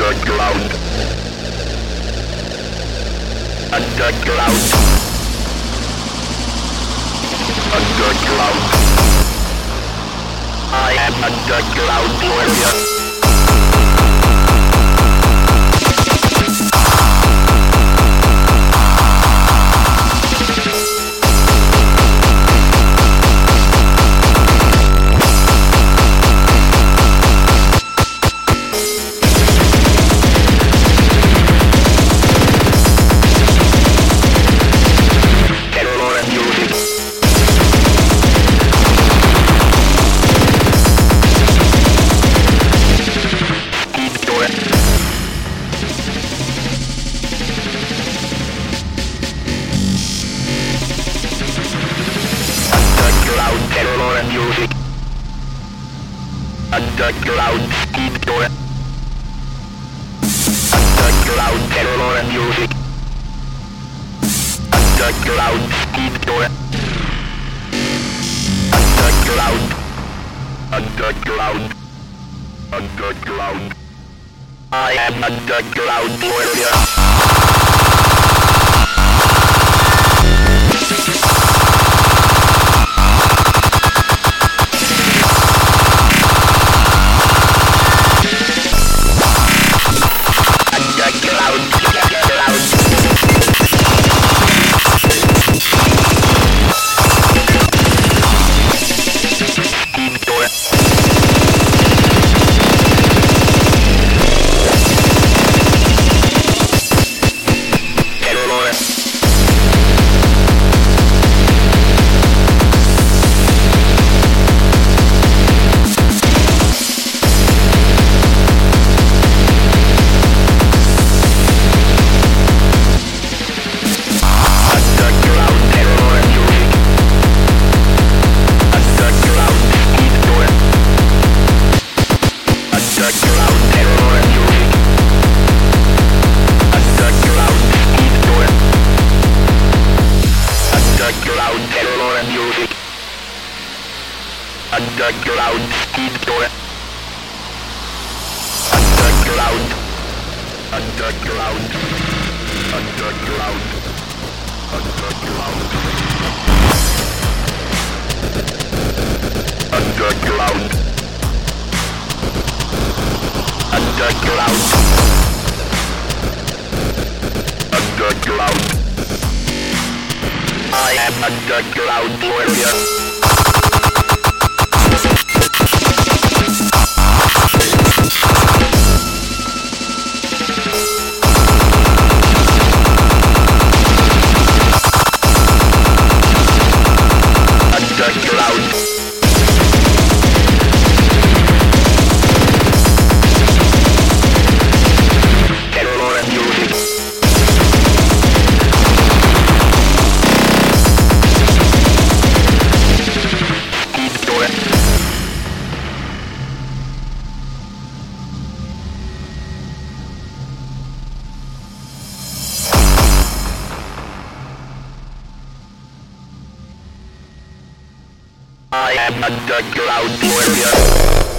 underground, underground, underground. I am underground warrior. Underground speed door. Underground terror and music. Underground speed door. Underground. Underground. Underground. I am underground warrior. Underground speed door. Underground. Underground. Underground. Underground. Underground. Underground. Underground. I am underground warrior. I am underground warrior.